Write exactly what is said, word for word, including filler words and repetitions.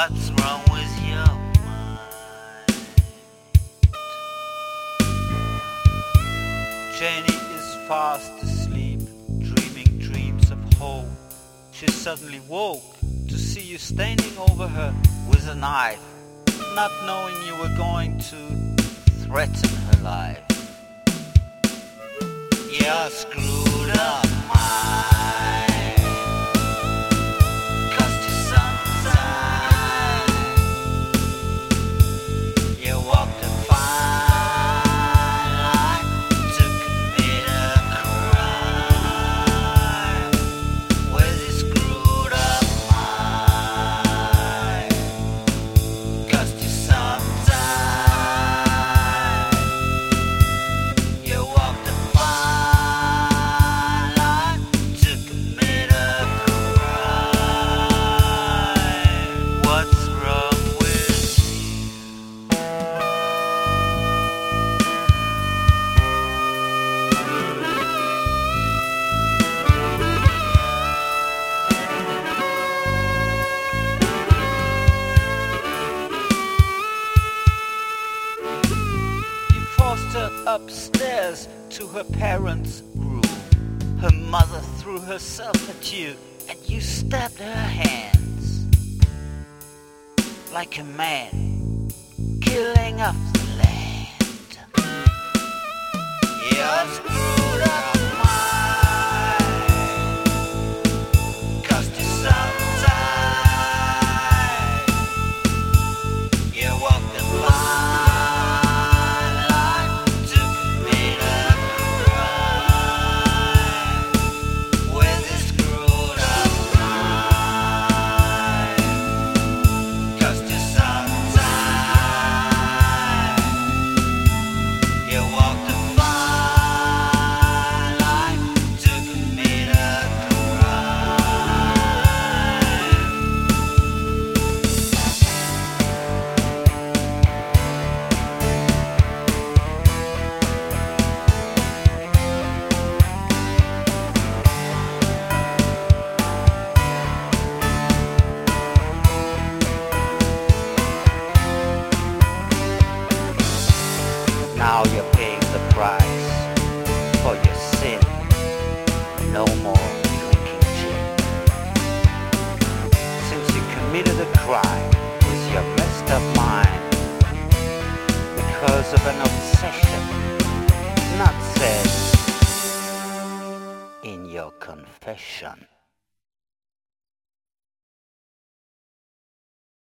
What's wrong with your mind? Jenny is fast asleep, dreaming dreams of hope. She suddenly woke to see you standing over her with a knife, not knowing you were going to threaten her life. You're screwed up, mind. Cost you some time. You walked a fine line to commit a crime with your screwed up mind. Cost you some time. You walked a fine line to commit a crime. What's wrong with you? You forced her upstairs to her parents' room. Her mother threw herself at you and you stabbed her hands. Like a man killing off the land. You're screwed up, mind. Cost you some time. You walked a fine line to commit a crime with a screwed up mind. Cost you some time. You walked a fine line to commit a Now you're paying the price for your sin. No more drinking gin. Since you committed a crime with your messed up mind because of an obsession not said in your confession.